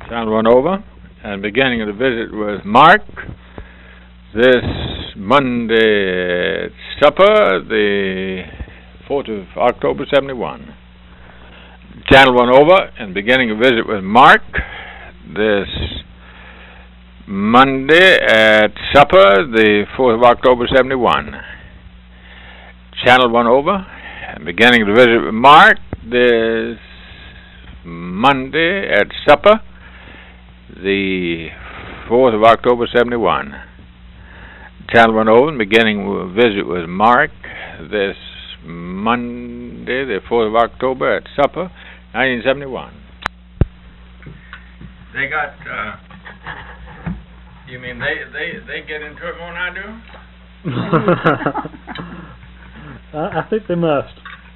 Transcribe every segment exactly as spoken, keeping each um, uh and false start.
Sound went over, and beginning of the visit was Mark. This Monday at supper, the fourth of October, seventy-one. Channel went over, and beginning of visit was Mark. This Monday at supper, the fourth of October, seventy-one. Channel went over, and beginning of the visit with Mark. This Monday at supper, the fourth of October, seventy-one. Channel went over, and beginning of visit was Mark. This Monday, the fourth of October at supper, nineteen seventy-one. They got, uh, you mean they, they, they get into it more than I I, do? I think they must.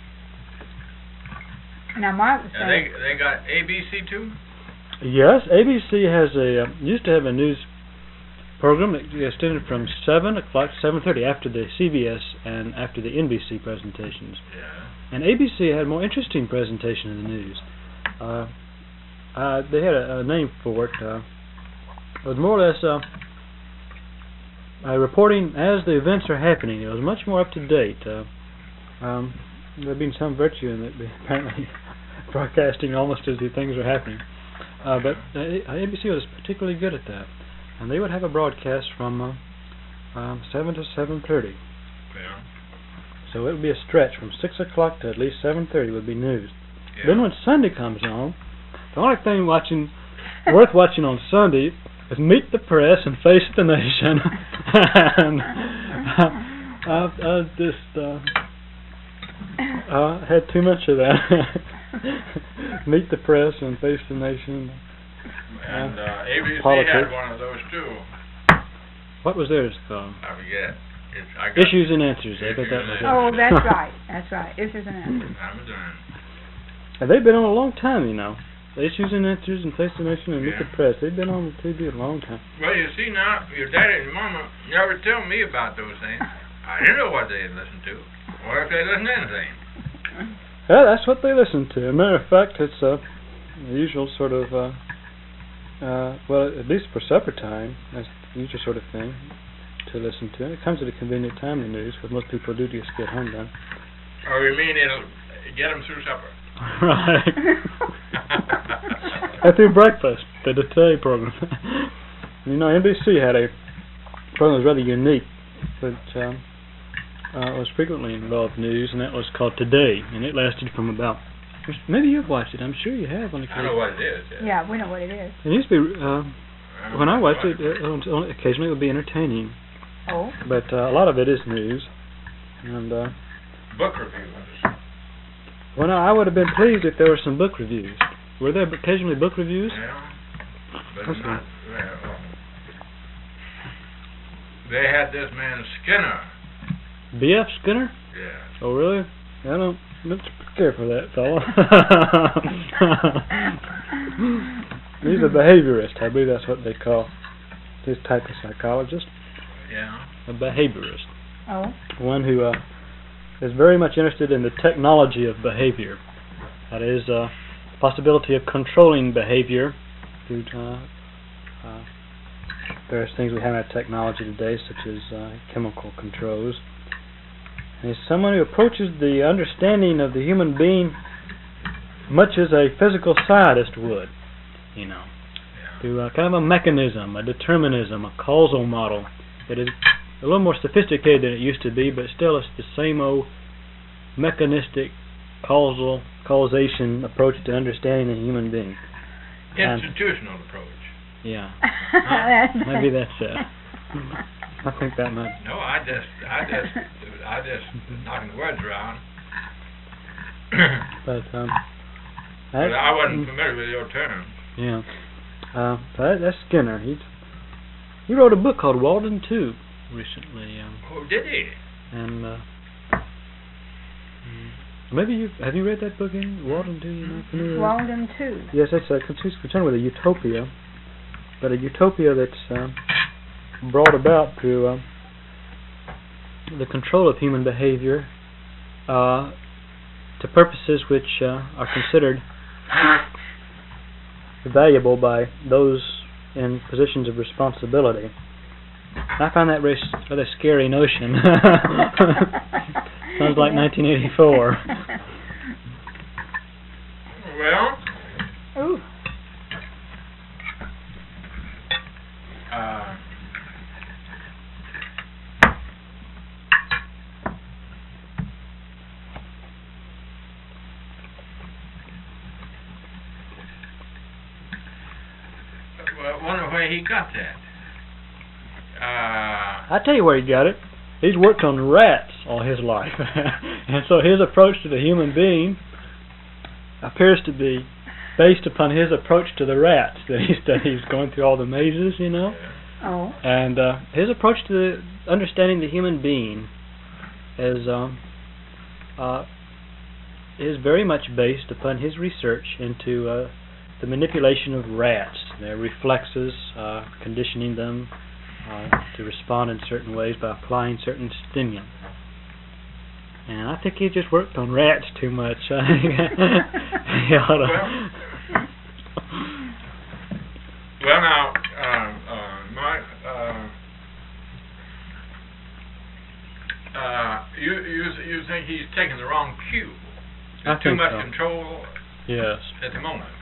Now, Mark was yeah, they they got A B C too? Yes, A B C has a, uh, used to have a news program that extended from seven o'clock to seven thirty after the C B S and after the N B C presentations. Yeah. And A B C had a more interesting presentation of the news. Uh, uh, they had a, a name for it. Uh, it was more or less uh, uh, reporting as the events are happening. It was much more up to date. Uh, um, there being some virtue in it, apparently broadcasting almost as the things are happening. Uh, but uh, A B C was particularly good at that. And they would have a broadcast from uh, um, seven to seven thirty. Yeah. So it would be a stretch from six o'clock to at least seven thirty would be news. Yeah. Then when Sunday comes on, the only thing watching worth watching on Sunday is Meet the Press and Face the Nation. and uh, I, I just uh, uh, had too much of that. Meet the Press and Face the Nation. And uh, A B C politics. had one of those too. What was theirs called? I forget. It's, I got Issues and Answers. I bet that was it. Oh, that's right. That's right. Issues and Answers. I was done. And they've been on a long time, you know. The Issues and Answers and Face the Nation and Meet Yeah. the Press. They've been on the T V a long time. Well, you see now, your daddy and mama never tell me about those things. I didn't know what they listened to, or if they listened to anything. Yeah, that's what they listen to. As a matter of fact, it's uh, the usual sort of, uh, uh, well, at least for supper time, that's the usual sort of thing to listen to. It comes at a convenient time in the news, because most people do just get home done. Oh, you mean it'll get them through supper? Right. And through breakfast, the Today program. You know, N B C had a program that was rather unique, but um, uh, was frequently involved in news, and that was called Today, and it lasted from about, maybe you've watched it, I'm sure you have. On I know what it is. Yeah, Yeah, we know what it is. It used to be, uh, when I watched it, it, it, occasionally it would be entertaining, Oh. but uh, a lot of it is news, and uh, book reviews. well, no, I would have been pleased if there were some book reviews. Were there occasionally book reviews? Yeah, but That's not. Well, they had this man Skinner. B F Skinner? Yeah. Oh, really? I don't, let's care for that fella. He's a behaviorist. I believe that's what they call his type of psychologist. Yeah. A behaviorist. Oh. One who uh, is very much interested in the technology of behavior. That is, uh, the possibility of controlling behavior through uh, uh, various things we have in our technology today, such as uh, chemical controls. And he's someone who approaches the understanding of the human being much as a physical scientist would, you know, Yeah. through uh, kind of a mechanism, a determinism, a causal model that is a little more sophisticated than it used to be, but still it's the same old mechanistic causal causation approach to understanding the human being. Institutional um, approach. Yeah. Huh? Maybe that's it. I think that might. No, I just, I just, I just knocking the words around. But um, But I wasn't familiar with your term. Yeah. Uh, so that, that's Skinner. He's he wrote a book called Walden two recently. Um, Oh, did he? and uh, maybe you have you read that book? In Walden two? You know, familiar with it? Walden two. Yes, it's a it's concerned with a utopia, but a utopia that's um, brought about through uh, the control of human behavior uh, to purposes which uh, are considered valuable by those in positions of responsibility. I find that very, rather scary notion. Sounds like nineteen eighty-four. Well, Ooh. uh, well, I wonder where he got that. Uh, I tell you where he got it. He's worked on rats all his life. And so his approach to the human being appears to be based upon his approach to the rats that he studies, going through all the mazes, you know. Oh. And uh, his approach to the, understanding the human being is um, uh, is very much based upon his research into uh, the manipulation of rats, their reflexes, uh, conditioning them uh, to respond in certain ways by applying certain stimuli. And I think he just worked on rats too much. He ought to. Well, well now, uh, uh, Mark, uh, uh, you you you think he's taking the wrong cue? I Too think much so. control Yes. at the moment.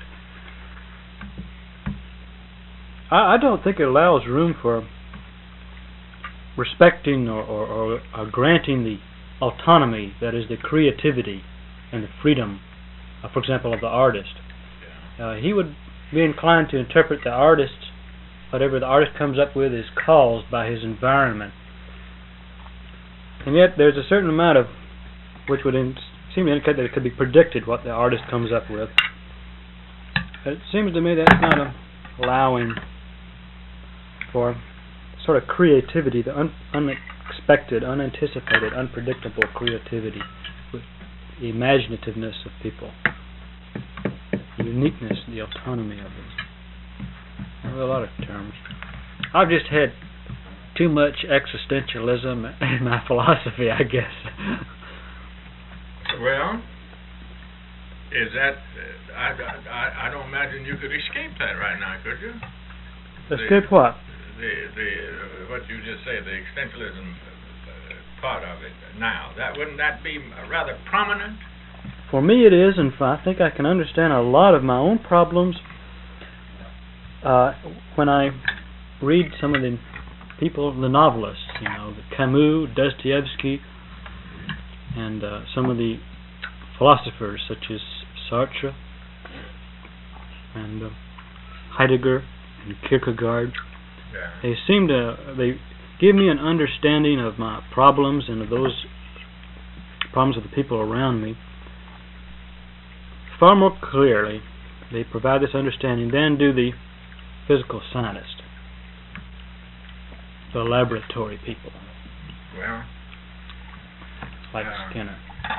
I, I don't think it allows room for respecting or, or, or, or granting the autonomy, that is the creativity and the freedom, uh, for example, of the artist. Uh, he would be inclined to interpret the artist, whatever the artist comes up with is caused by his environment. And yet there's a certain amount of, which would in, seem to indicate that it could be predicted what the artist comes up with. It seems to me that's not a, allowing for sort of creativity, the un, unexpected, unanticipated, unpredictable creativity, with the imaginativeness of people, the uniqueness, the autonomy of it. There are a lot of terms. I've just had too much existentialism in my philosophy, I guess. Well, is that? Uh, I, I I don't imagine you could escape that right now, could you? Escape what? The the uh, what you just said, the existentialism uh, part of it. Now, that wouldn't that be rather prominent? For me, it is, and I think I can understand a lot of my own problems uh, when I read some of the people, the novelists, you know, the Camus, Dostoevsky, and uh, some of the philosophers such as Sartre and uh, Heidegger and Kierkegaard. Yeah. They seem to they give me an understanding of my problems and of those problems of the people around me far more clearly. They provide this understanding than do the physical scientists, the laboratory people, Well, like uh, Skinner.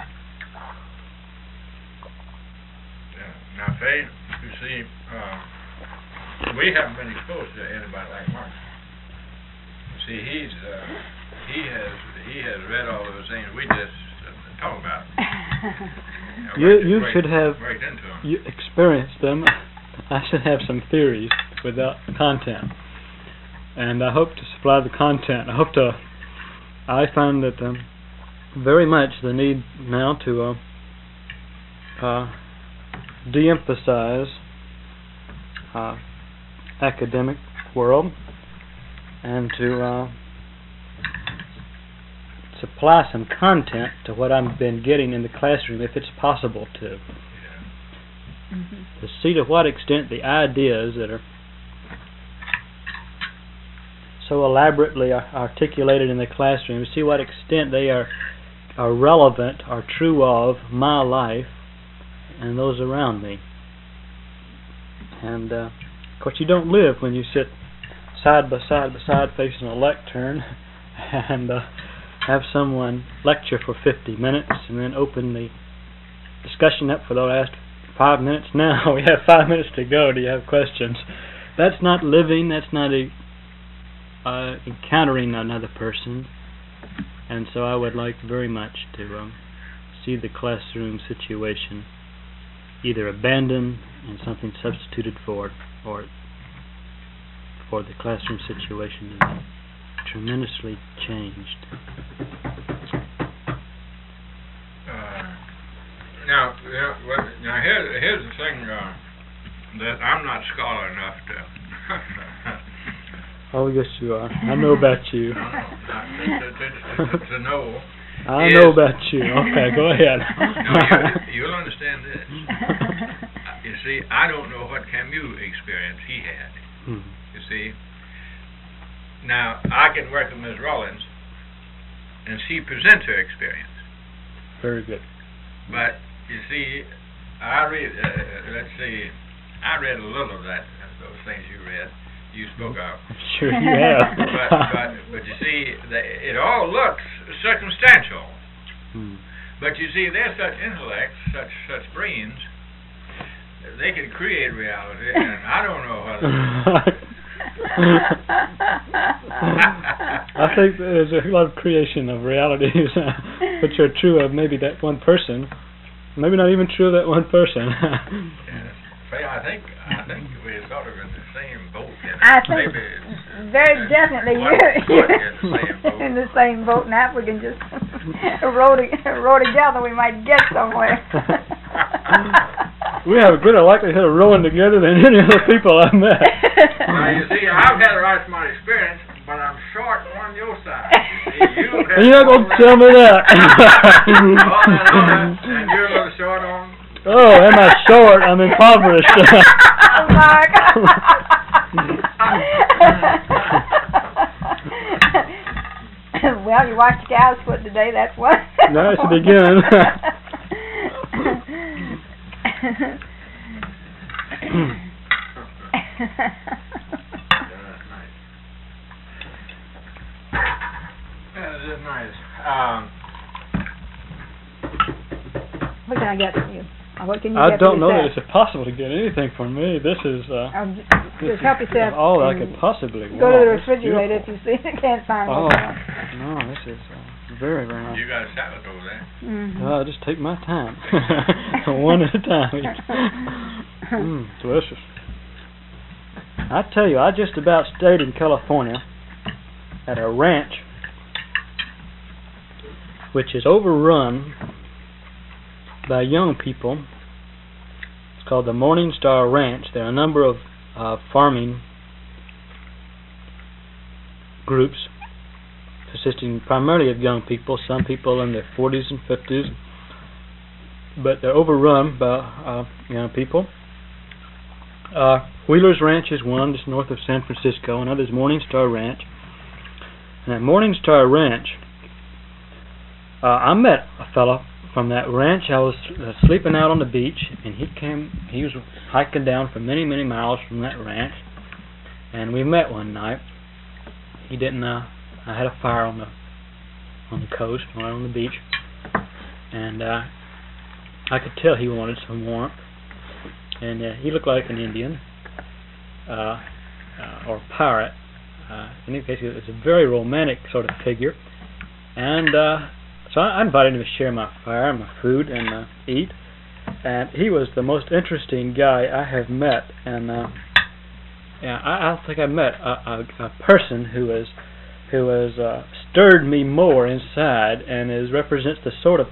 yeah. Now, Faye, you see, uh, we haven't been exposed to anybody like Mark. See, he's uh, he has he has read all those things we just uh, talk about. You you break, should have break into them. you experienced them. I should have some theories without content, and I hope to supply the content. I hope to. I find that um, very much the need now to uh, uh, de-emphasize uh, academic world and to uh, supply some content to what I've been getting in the classroom, if it's possible to. Yeah. Mm-hmm. To see to what extent the ideas that are so elaborately articulated in the classroom, see what extent they are are relevant, are true of my life and those around me. And uh, of course you don't live when you sit side by side by side facing a lectern and uh, have someone lecture for fifty minutes and then open the discussion up for the last five minutes. Now we have five minutes to go. Do you have questions? That's not living. That's not a uh, encountering another person. And so I would like very much to um, see the classroom situation either abandoned and something substituted for it, or for the classroom situation is tremendously changed. Uh, now, you know, well, now here's, here's the thing uh, that I'm not scholar enough to. Oh, yes, you are. I know about you. No, not to, to, to, to know. I is, know about you. Okay, go ahead. No, you, you'll understand this. You see, I don't know what Camus experience he had. Hmm. You see. Now, I can work with Miz Rollins, and she presents her experience. Very good. But, you see, I read, uh, let's see, I read a little of that, those things you read, you spoke of. Sure you have. but, but, but you see, the, it all looks circumstantial. Hmm. But you see, they're such intellects, such such brains, they can create reality, and I don't know whether... I think there's a lot of creation of realities which are true of maybe that one person, maybe not even true of that one person. Yes. I think I think we're sort of in the same boat. You know. I think maybe very definitely one you're, foot you're in the same boat. in the same boat. Now if we can just row, to, row together, we might get somewhere. We have a greater likelihood of rowing together than any other people I've met. Well, you see, I've had a right smart experience, but I'm short on your side. You see, you've had You're not going to tell me that. all that, all that, and you're a little short on. Oh, am I short? I'm impoverished. Mark. Well, you watched the cow's foot today. That's one. Nice to begin. That is nice. Um, What can I get from you? Or what can you I get don't for know that yourself? it's possible to get anything from me. This is uh, Um, this just help is yourself. all I and could possibly want. Go to the This is refrigerator if beautiful. you see can't find Oh what you want. no, this is uh, very very nice. you got a salad over there. Mhm. Uh, just take my time, one at a time. mm, delicious. I tell you, I just about stayed in California at a ranch which is overrun by young people. It's called the Morning Star Ranch. There are a number of uh, farming groups consisting primarily of young people, some people in their forties and fifties, but they're overrun by uh, young people. Uh, Wheeler's Ranch is one, just north of San Francisco. Another is Morning Star Ranch. And at Morning Star Ranch, uh, I met a fellow from that ranch. I was uh, sleeping out on the beach, and he came. He was hiking down for many, many miles from that ranch, and we met one night. He didn't. Uh, I had a fire on the on the coast, right on the beach, and uh, I could tell he wanted some warmth. And uh, he looked like an Indian uh, uh, or pirate. Uh, in any case, he was a very romantic sort of figure, and uh, so I invited him to share my fire, my food, and uh, eat. And he was the most interesting guy I have met. And uh, yeah, I, I don't think I met a, a, a person who has who has uh, stirred me more inside, and is represents the sort of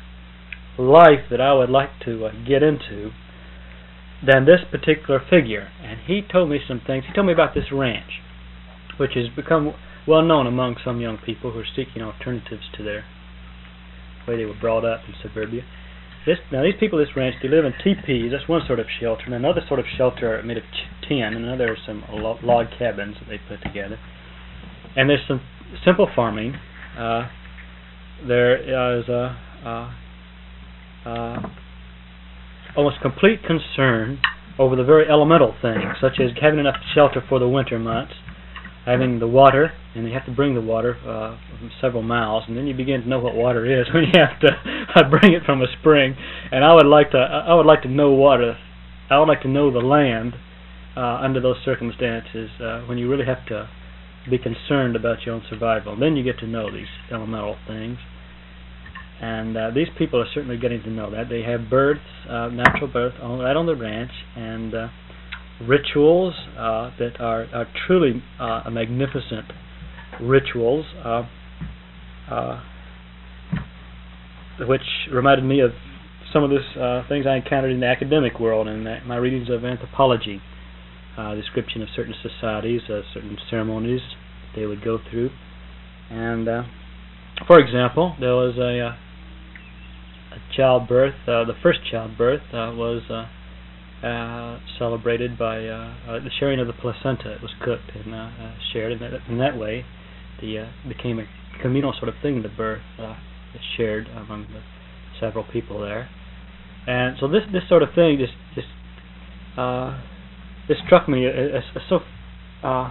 life that I would like to uh, get into than this particular figure. And he told me some things. He told me about this ranch, which has become well known among some young people who are seeking alternatives to their way they were brought up in suburbia. This, now these people at this ranch, they live in teepees. That's one sort of shelter. And another sort of shelter made of ch- tin. And another are some lo- log cabins that they put together. And there's some simple farming. Uh, there is a uh, uh, almost complete concern over the very elemental things, such as having enough shelter for the winter months, having the water, and you have to bring the water uh, from several miles, and then you begin to know what water is when you have to uh, bring it from a spring. And I would like to, I would like to know water. I would like to know the land uh, under those circumstances uh, when you really have to be concerned about your own survival. Then you get to know these elemental things. And uh, these people are certainly getting to know that. They have births, uh, natural birth, on, right on the ranch, and uh, rituals uh, that are, are truly uh, magnificent rituals, uh, uh, which reminded me of some of the uh, things I encountered in the academic world and my readings of anthropology, uh, description of certain societies, uh, certain ceremonies they would go through. And, uh, for example, there was a, uh, a childbirth, uh, the first childbirth uh, was uh, uh, celebrated by uh, uh, the sharing of the placenta. It was cooked and uh, uh, shared, and that, in that way the uh, became a communal sort of thing, the birth uh, shared among the several people there. And so this this sort of thing just just uh, this struck me as, as so uh,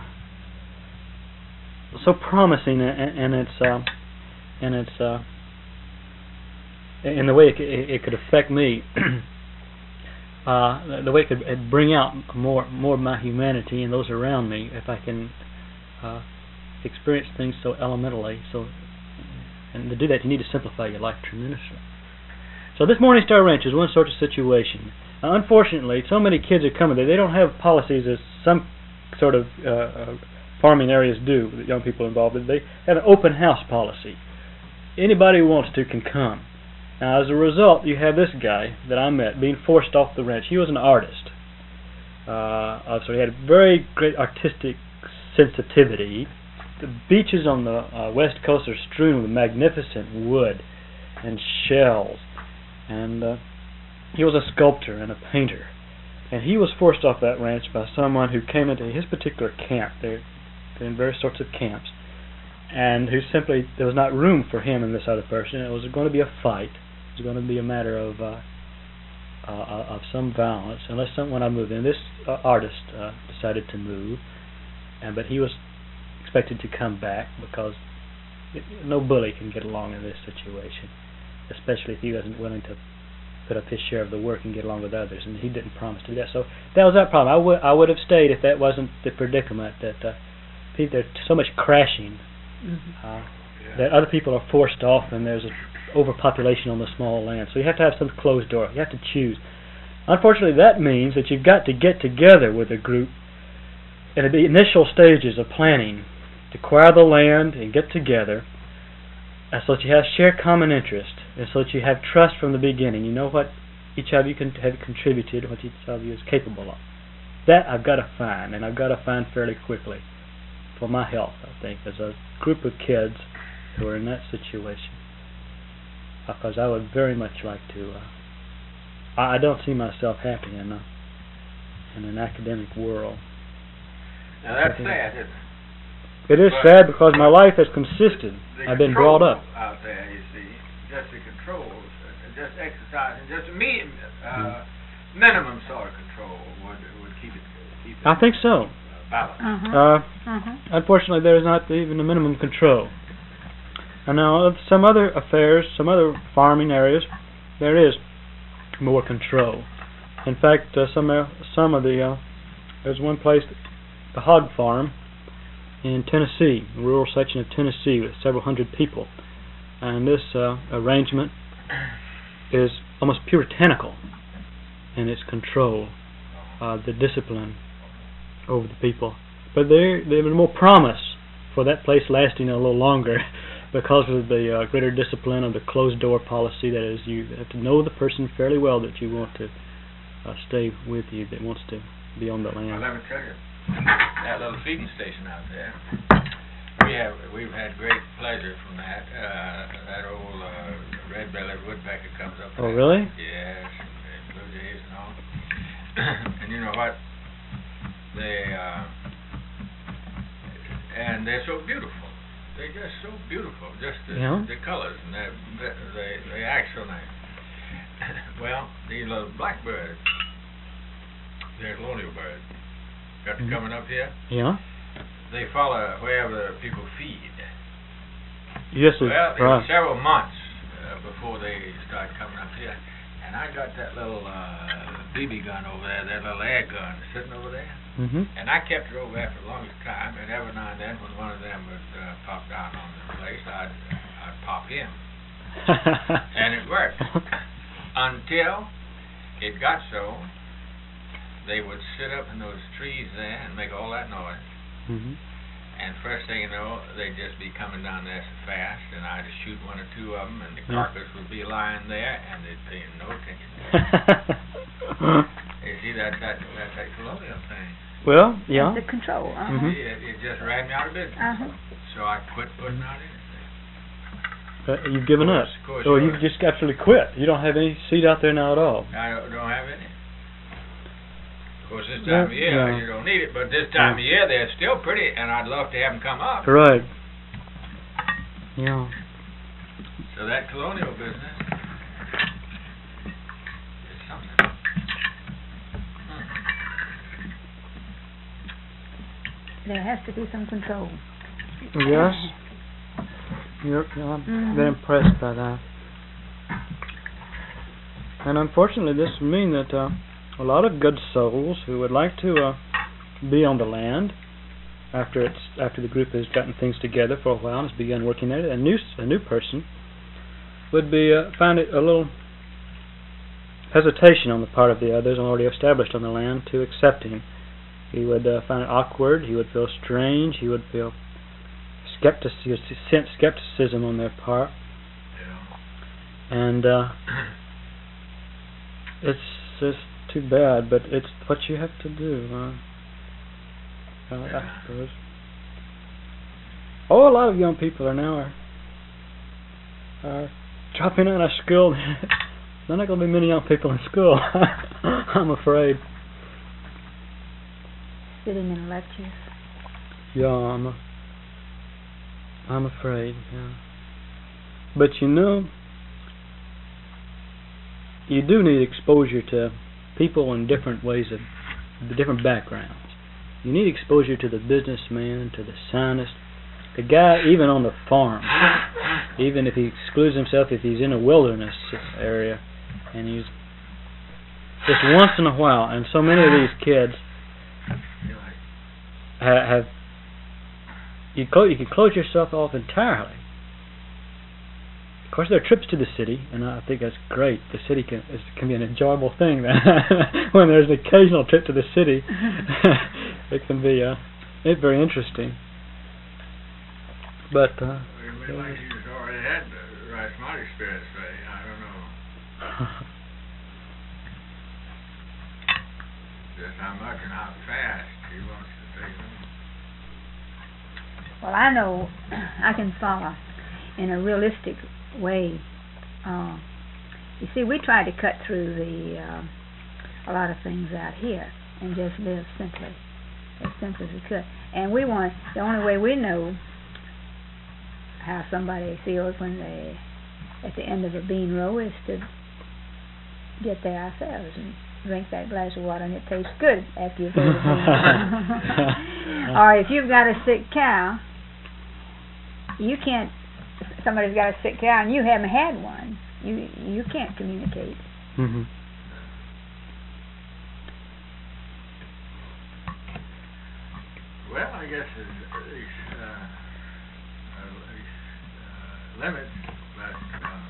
so promising in, in its uh, in its uh, in the way it, it, it could affect me, uh, the way it could bring out more more of my humanity and those around me if I can uh, experience things so elementally. So, and to do that, you need to simplify your life tremendously. So this Morning Star Ranch is one sort of situation. Now, unfortunately, so many kids are coming there. They don't have policies as some sort of uh, uh, farming areas do with young people involved. They have an open house policy. Anybody who wants to can come. Now, as a result, you have this guy that I met being forced off the ranch. He was an artist. Uh, so he had very great artistic sensitivity. The beaches on the uh, west coast are strewn with magnificent wood and shells. And uh, he was a sculptor and a painter. And he was forced off that ranch by someone who came into his particular camp. They're, they're in various sorts of camps. And who simply, there was not room for him and this other person. It was going to be a fight. It was going to be a matter of uh, uh, of some violence. Unless someone I moved in. This uh, artist uh, decided to move. And But he was expected to come back because it, no bully can get along in this situation, especially if he wasn't willing to put up his share of the work and get along with others, and he didn't promise to do that. So that was that problem. I would I would have stayed if that wasn't the predicament that uh, people, there's so much crashing mm-hmm. uh, yeah. that other people are forced off, and there's an overpopulation on the small land. So you have to have some closed door. You have to choose. Unfortunately, that means that you've got to get together with a group in the initial stages of planning to acquire the land and get together, and so that you have shared common interest, and so that you have trust from the beginning. You know what each of you can have contributed, what each of you is capable of. That I've got to find, and I've got to find fairly quickly for my health, I think, as a group of kids who are in that situation. Because I would very much like to. Uh, I don't see myself happy in, a, in an academic world. Now that's sad, isn't it? It is but sad because my life has consisted. I've been brought up out there. You see, just the controls, just exercising, just me, uh, mm. minimum sort of control would would keep it. Keep it I think so. Balanced. Uh-huh. Uh, uh-huh. Unfortunately, there is not even a minimum control. And now, of some other affairs, some other farming areas, there is more control. In fact, uh, some uh, some of the uh, there's one place, the hog farm in Tennessee, a rural section of Tennessee with several hundred people, and this uh, arrangement is almost puritanical in its control, uh, the discipline over the people. But there there is more promise for that place lasting a little longer because of the uh, greater discipline of the closed door policy. That is, you have to know the person fairly well that you want to uh, stay with you, that wants to be on the land. Well, let me tell you, that little feeding station out there, we have we've had great pleasure from that. Uh, that old uh, red-bellied woodpecker comes up. Oh, really? Yes, and blue jays and all. And you know what? They uh, and they're so beautiful. They're just so beautiful. Just the, yeah. the colors and they they they act so nice. Well, these little blackbirds, they're colonial birds. Got them coming up here. Yeah. They follow wherever people feed. Yes, well, it right. was several months uh, before they start coming up here, and I got that little uh, B B gun over there, that little air gun sitting over there, mm-hmm. and I kept it over there for the longest time. And every now and then, when one of them would uh, pop down on the place, I'd I'd pop him. And it worked. Until it got so, they would sit up in those trees there and make all that noise. Mm-hmm. And first thing you know, they'd just be coming down there so fast, and I'd shoot one or two of them, and the Yeah. carcass would be lying there, and they'd pay no attention. You see, that's that, that's that colonial thing. Well, yeah. The control. Uh-huh. Mhm. See, it, it just ran me out of business. Uh-huh. So I quit putting out anything. Uh, you've given Of up. course, of course, Or sure. you've just absolutely quit. You don't have any seed out there now at all. I don't, don't have any. Of course, this Yeah, time of year, yeah. you don't need it, but this time Yeah. of year, they're still pretty, and I'd love to have them come up. Right. Yeah. So that colonial business is something. Hmm. There has to be some control. Yes. You're, I'm Mhm. very impressed by that. And unfortunately, this would mean that uh, a lot of good souls who would like to uh, be on the land after it's after the group has gotten things together for a while and has begun working at it, a new a new person would be uh, find it a little hesitation on the part of the others already established on the land to accept him. He would uh, find it awkward. He would feel strange. He would feel skeptic. He would sense skepticism on their part, Yeah. and uh, it's just too bad. But it's what you have to do. Uh, uh, Yeah. I suppose. Oh, a lot of young people are now are, are dropping out of school. There are not going to be many young people in school. I'm afraid. Sitting in lectures. Yeah, I'm. A, I'm afraid. Yeah. But you know, you do need exposure to people in different ways of the different backgrounds. You need exposure to the businessman, to the scientist, the guy even on the farm. Even if he excludes himself, if he's in a wilderness area, and he's just once in a while. And so many of these kids ha- have you clo- you can close yourself off entirely. Of course, there are trips to the city, and I think that's great. The city can is, can be an enjoyable thing. When there's an occasional trip to the city, it can be uh, it's very interesting. But uh, We may like he's already had the right smart experience, but I don't know just how much and how fast he wants to take them. Well, I know I can follow in a realistic way. Uh, you see, we try to cut through the uh, a lot of things out here and just live simply, as simple as we could. And we want the only way we know how somebody feels when they at the end of a bean row is to get there ourselves and drink that glass of water, and it tastes good after you've ate a bean. Or if you've got a sick cow, you can't. Somebody's got a sick cow and you haven't had one. You you can't communicate. mm-hmm. Well, I guess there's these uh, uh, these, uh, limits, but um,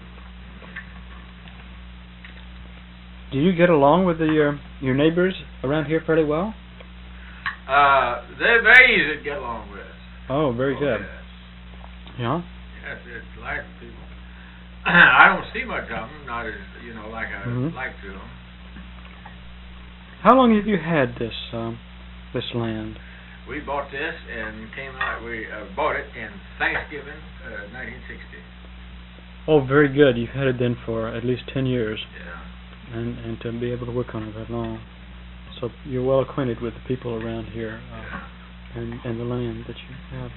Do you get along with the, your your neighbors around here fairly well? uh, they're very easy to get along with. Oh, very Oh, good. Yes. Yeah. Yes, it's like people. I don't see much of them, not as you know, like I Mhm. like to. Them. How long have you had this um, this land? We bought this and came out. We uh, bought it in Thanksgiving, uh, nineteen sixty. Oh, very good. You've had it then for at least ten years, Yeah. and and to be able to work on it that long, so you're well acquainted with the people around here uh, Yeah. and and the land that you have.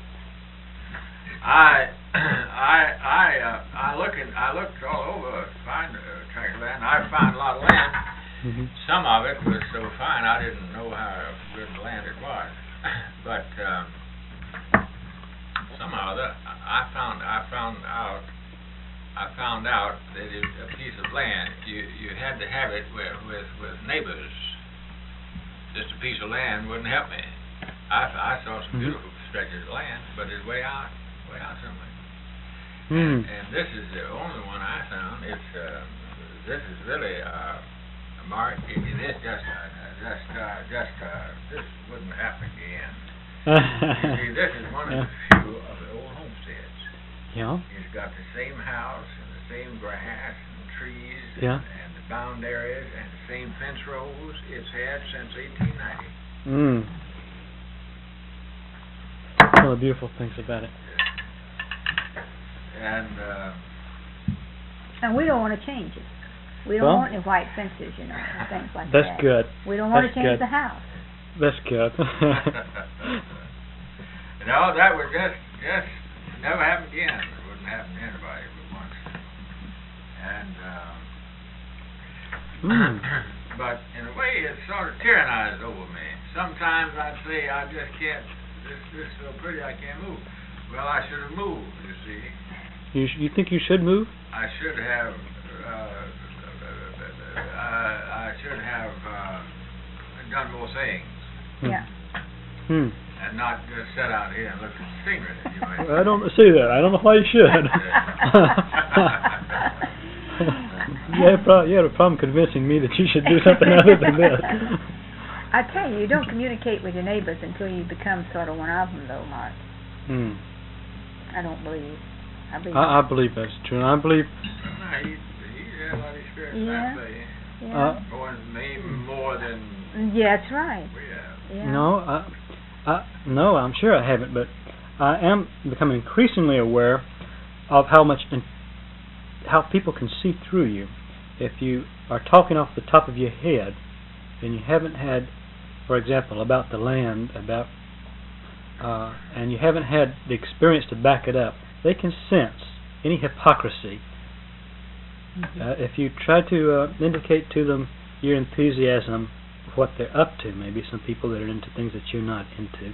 I I I uh, I look and I looked all over to find a uh, tract of land. I found a lot of land. Mm-hmm. Some of it was so fine I didn't know how good land it was, but um, somehow that I found I found out I found out that it, a piece of land you you had to have it with with, with neighbors. Just a piece of land wouldn't help me. I I saw some Mhm. beautiful stretches of land, but it's way out way out somewhere. Hmm. And, and this is the only one I found. It's uh, this is really uh, Mark. It, it is just uh, just uh, just uh, this wouldn't happen again. You see, this is one of Yeah. the few of the old homesteads. Yeah. It's got the same house and the same grass and trees Yeah. and, and the bound areas and the same fence rows it's had since eighteen ninety. Mm. One of the beautiful things about it. And uh, And we don't want to change it. We don't Well, want any white fences, you know, and things like That's that. good. We don't want That's to change good. the house. That's good. no, that would just just never happen again. It wouldn't happen to anybody but once. And um, mm. but in a way, it's sort of tyrannized over me. Sometimes I'd say I just can't. This this is so pretty I can't move. Well, I should have moved. You see, You sh- you think you should move? I should have. Uh, uh, I should have uh, done more things. Hmm. Yeah. Hmm. And not just sit out here and look at the scenery. You might I don't see that. I don't know why you should. you, had a pro- you had a problem convincing me that you should do something other than this. I tell you, you don't communicate with your neighbors until you become sort of one of them, though, Mark. Hmm. I don't believe. I believe. I, I believe that's true. And I believe. No, he, he had a lot of experience, Yeah. I say. yeah. Uh, More, maybe more than yeah, that's right. we have. Yeah. No, I, I, no, I'm sure I haven't, but I am becoming increasingly aware of how much, in, how people can see through you. If you are talking off the top of your head, and you haven't had, for example, about the land, about, uh, and you haven't had the experience to back it up, they can sense any hypocrisy. Mhm. Uh, if you try to uh, indicate to them your enthusiasm, what they're up to, maybe some people that are into things that you're not into,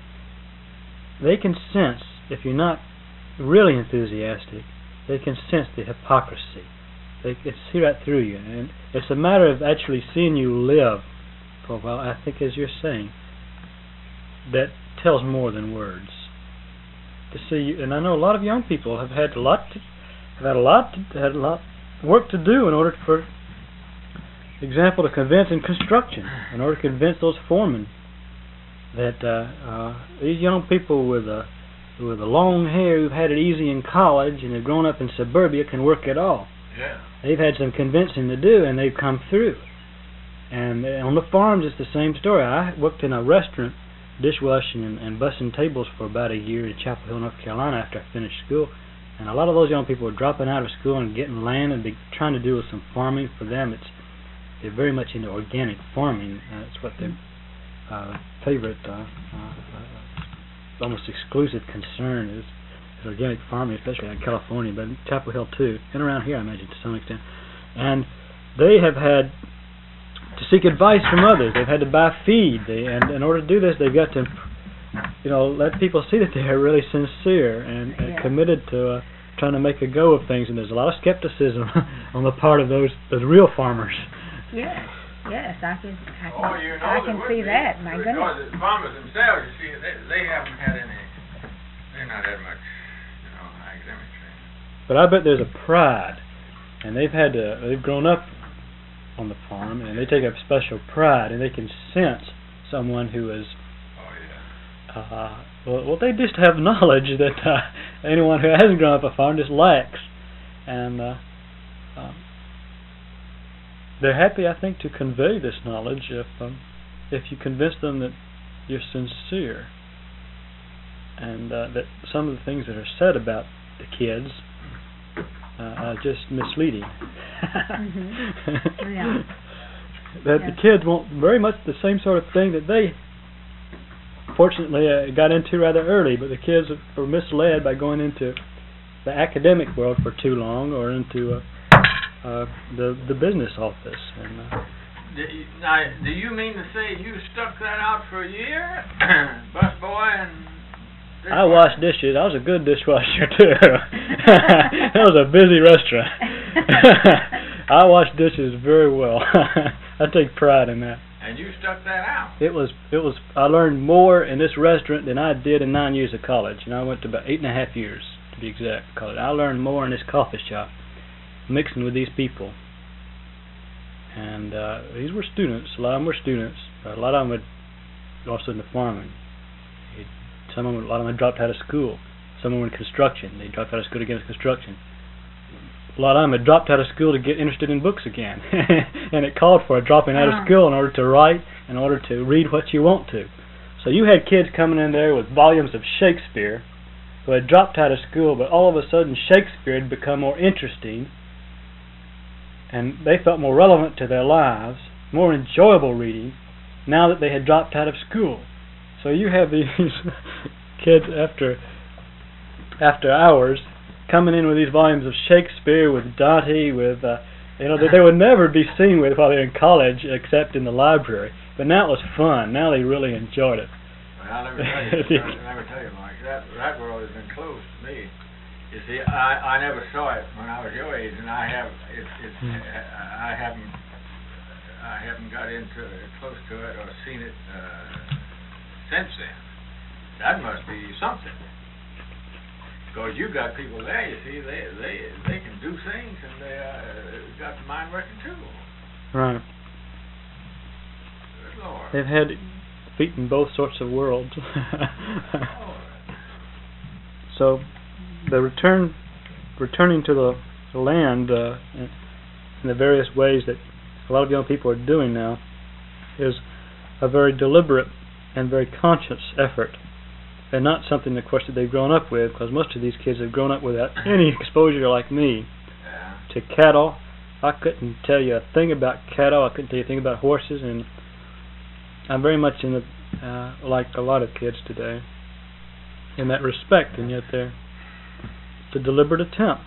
they can sense, if you're not really enthusiastic, they can sense the hypocrisy. They can see right through you. And it's a matter of actually seeing you live for a while, I think, as you're saying, that tells more than words. To see you, and I know a lot of young people have had a lot to, have had a lot to, had a lot work to do in order for example to convince in construction, in order to convince those foremen that uh, uh, these young people with a with a long hair who've had it easy in college and have grown up in suburbia can work at all. Yeah. They've had some convincing to do, and they've come through. And uh, on the farms, it's the same story. I worked in a restaurant, dishwashing and, and bussing tables for about a year in Chapel Hill, North Carolina, after I finished school. And a lot of those young people were dropping out of school and getting land and be trying to do with some farming. For them, it's they're very much into organic farming. Uh, it's what their uh, favorite, uh, uh, uh, almost exclusive concern is, is organic farming, especially in California, but in Chapel Hill too, and around here, I imagine, to some extent. And they have had to seek advice from others. They've had to buy feed, they, and in order to do this, they've got to, you know, let people see that they are really sincere and, and Yeah. committed to uh, trying to make a go of things. And there's a lot of skepticism on the part of those those real farmers. Yes, yes, I can, I can, Oh, you know I there can would see be, that. My because goodness. the farmers themselves, you see, they, they haven't had any, they're not had much, you know, academic training. But I bet there's a pride, and they've had to, they've grown up on the farm, and they take a special pride, and they can sense someone who is, Oh, yeah. uh, well, well, they just have knowledge that uh, anyone who hasn't grown up a farm just lacks, and uh, um, they're happy, I think, to convey this knowledge if um, if you convince them that you're sincere, and uh, that some of the things that are said about the kids uh, are just misleading. Mm-hmm. Yeah. That Yeah. the kids want very much the same sort of thing that they fortunately uh, got into rather early, but the kids were misled by going into the academic world for too long, or into uh, uh, the the business office. And, uh, Do you, now, do you mean to say you stuck that out for a year, bus boy and... I washed dishes. I was a good dishwasher too. That was a busy restaurant. I washed dishes very well. I take pride in that. And you stuck that out. It was it was. I learned more in this restaurant than I did in nine years of college. You know, I went to about eight and a half years to be exact. Because I learned more in this coffee shop, mixing with these people. And uh, these were students. A lot of them were students. But a lot of them had also in the farming. Some of them, a lot of them had dropped out of school. Some of them were in construction. They dropped out of school to get into construction. A lot of them had dropped out of school to get interested in books again. And it called for a dropping out of school in order to write, in order to read what you want to. So you had kids coming in there with volumes of Shakespeare who had dropped out of school, but all of a sudden Shakespeare had become more interesting, and they felt more relevant to their lives, more enjoyable reading, now that they had dropped out of school. So you have these kids after after hours coming in with these volumes of Shakespeare, with Dante, with uh, you know that they would never be seen with while they're in college, except in the library. But now it was fun. Now they really enjoyed it. Well, let me tell you, let me tell you, Mike, that that world has been closed to me. You see, I I never saw it when I was your age, and I have it, it's hmm. I haven't I haven't got into it, close to it or seen it uh, since then. That must be something. Because you got people there, you see, they they they can do things, and they uh, got the mind working too. Right. Good Lord. They've had feet in both sorts of worlds. So, the return, returning to the, the land uh, in, in the various ways that a lot of young people are doing now is a very deliberate and very conscious effort. And not something, of course, that they've grown up with, because most of these kids have grown up without any exposure like me yeah. to cattle. I couldn't tell you a thing about cattle. I couldn't tell you a thing about horses, and I'm very much in the, uh, like a lot of kids today in that respect, and yet they're it's a deliberate attempt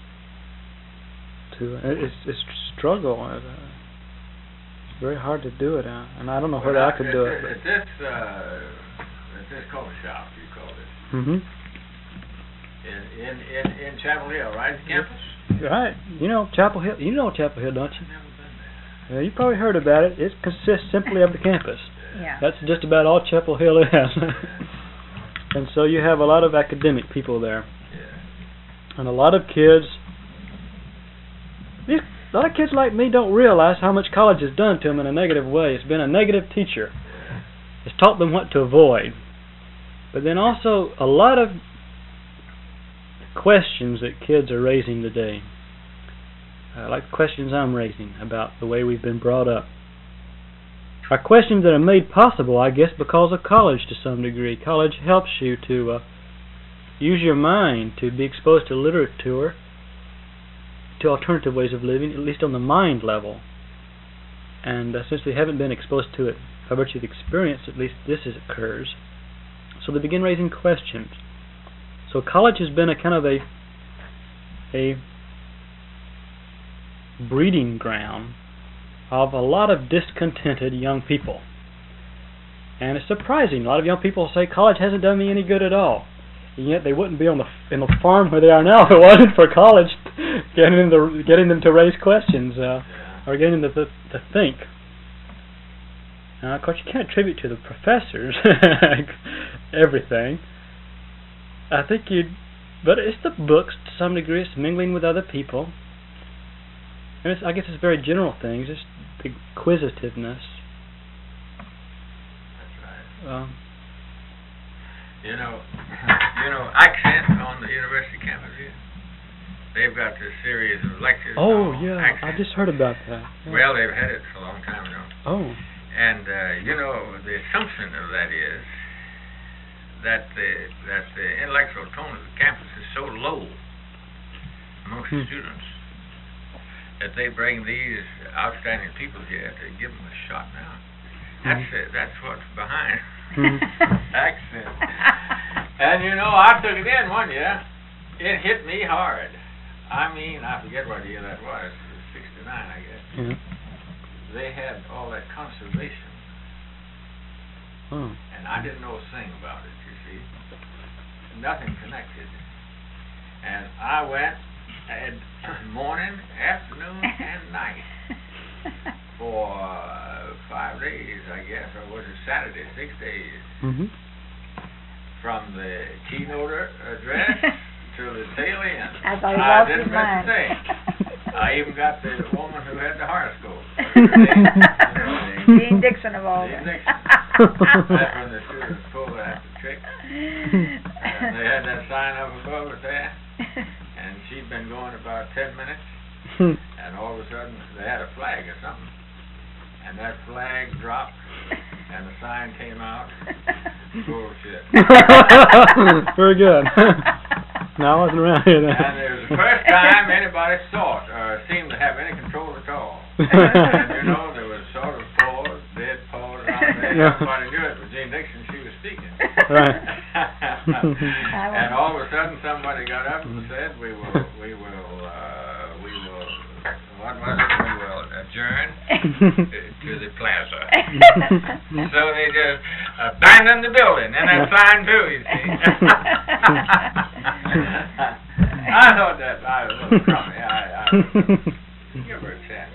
to. It's it's struggle. It's very hard to do it, uh, and I don't know whether well, I could do it. At this uh, at this coffee shop, you call it. Mhm. In in in in Chapel Hill, right? Campus. Right. You know Chapel Hill. You know Chapel Hill, don't you? I've never been there. Yeah, you probably heard about it. It consists simply of the campus. Yeah. That's just about all Chapel Hill is. And so you have a lot of academic people there. Yeah. And a lot of kids. These, a lot of kids like me don't realize how much college has done to them in a negative way. It's been a negative teacher. It's taught them what to avoid. But then also a lot of questions that kids are raising today. Uh, like the questions I'm raising about the way we've been brought up. Are questions that are made possible, I guess, because of college to some degree. College helps you to uh, use your mind, to be exposed to literature, to alternative ways of living, at least on the mind level. And uh, since they haven't been exposed to it by virtue of experience, at least this is, occurs. So they begin raising questions. So college has been a kind of a a breeding ground of a lot of discontented young people. And it's surprising. A lot of young people say college hasn't done me any good at all. And yet they wouldn't be on the in the farm where they are now if it wasn't for college getting them to, getting them to raise questions uh, or getting them to, to think. Now, of course, you can't attribute to the professors everything. I think you, but it's the books to some degree. It's mingling with other people. And it's, I guess it's very general things. It's the inquisitiveness. That's right. Um, you know, you know, Accent on the university campus here. They've got this series of lectures. oh on yeah, accent. I just heard about that. Yeah. Well, they've had it for a long time now. Oh. And uh, you know, the assumption of that is that the that the intellectual tone of the campus is so low amongst hmm. the students that they bring these outstanding people here to give them a shot now. That's hmm. it. That's what's behind hmm. accent. And you know, I took it in one year. It hit me hard. I mean, I forget what year that was. It was sixty-nine, I guess. Yeah. They had all that conservation. Oh. And I didn't know a thing about it, you see. Nothing connected. And I went at morning, afternoon, and night for uh, five days, I guess, or was it Saturday, six days. Mm-hmm. From the keynote address to the tail end. I thought he I lost didn't his miss a mind. thing. I even got the woman who had the horoscope. Jean Dixon of all Jean them. Dixon. That's when the students pulled out the trick. And they had that sign up above it there. And she'd been going about ten minutes. And all of a sudden, they had a flag or something. And that flag dropped. And the sign came out. Bullshit. Very good. No, I wasn't around here then. And it was the first time anybody thought or seemed to have any control at all. And you know, there was sort of pause, dead pause out there. Yeah. Everybody knew it was Jean Dixon, she was speaking. Right. And all of a sudden somebody got up and said, we will, we will, uh, we will, what was it, we will adjourn to the plaza. So they just abandoned the building, and that sign too, you see. I thought that I was a little crummy. I, I give her a chance.